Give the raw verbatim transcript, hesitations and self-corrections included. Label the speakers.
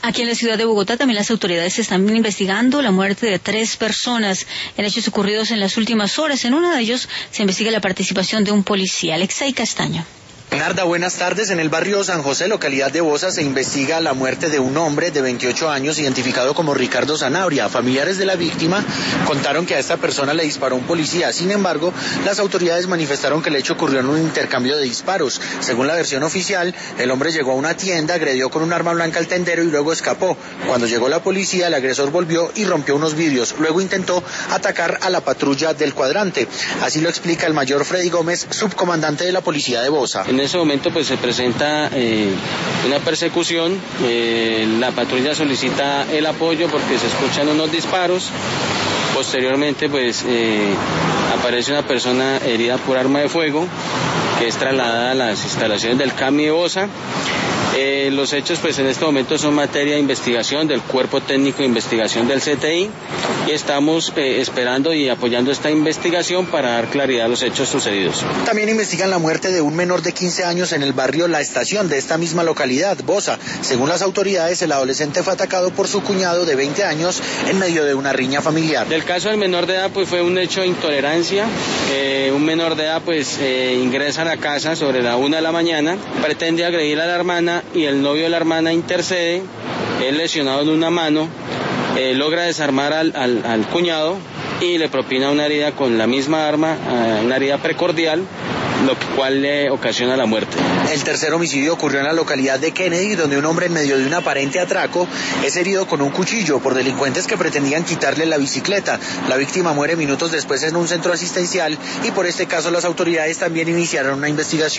Speaker 1: Aquí en la ciudad de Bogotá también las autoridades están investigando la muerte de tres personas en hechos ocurridos en las últimas horas. En uno de ellos se investiga la participación de un policía. Alexei Castaño.
Speaker 2: Narda, buenas tardes. En el barrio San José, localidad de Bosa, se investiga la muerte de un hombre de veintiocho años identificado como Ricardo Zanabria. Familiares de la víctima contaron que a esta persona le disparó un policía. Sin embargo, las autoridades manifestaron que el hecho ocurrió en un intercambio de disparos. Según la versión oficial, el hombre llegó a una tienda, agredió con un arma blanca al tendero y luego escapó. Cuando llegó la policía, el agresor volvió y rompió unos vidrios. Luego intentó atacar a la patrulla del cuadrante. Así lo explica el mayor Freddy Gómez, subcomandante de la policía de Bosa.
Speaker 3: En ese momento pues se presenta eh, una persecución, eh, la patrulla solicita el apoyo porque se escuchan unos disparos. Posteriormente pues eh, aparece una persona herida por arma de fuego que es trasladada a las instalaciones del C A M I de Bosa. Eh, los hechos pues en este momento son materia de investigación del Cuerpo Técnico de Investigación del C T I y estamos eh, esperando y apoyando esta investigación para dar claridad a los hechos sucedidos.
Speaker 2: También investigan la muerte de un menor de quince años en el barrio La Estación de esta misma localidad, Bosa. Según las autoridades, el adolescente fue atacado por su cuñado de veinte años en medio de una riña familiar.
Speaker 3: Del caso del menor de edad pues fue un hecho de intolerancia. Eh, un menor de edad pues eh, ingresa a la casa sobre la una de la mañana, pretende agredir a la hermana y el novio de la hermana intercede, él lesionado en una mano, eh, logra desarmar al, al, al cuñado y le propina una herida con la misma arma, eh, una herida precordial, lo cual le ocasiona la muerte.
Speaker 2: El tercer homicidio ocurrió en la localidad de Kennedy, donde un hombre en medio de un aparente atraco es herido con un cuchillo por delincuentes que pretendían quitarle la bicicleta. La víctima muere minutos después en un centro asistencial y por este caso las autoridades también iniciaron una investigación.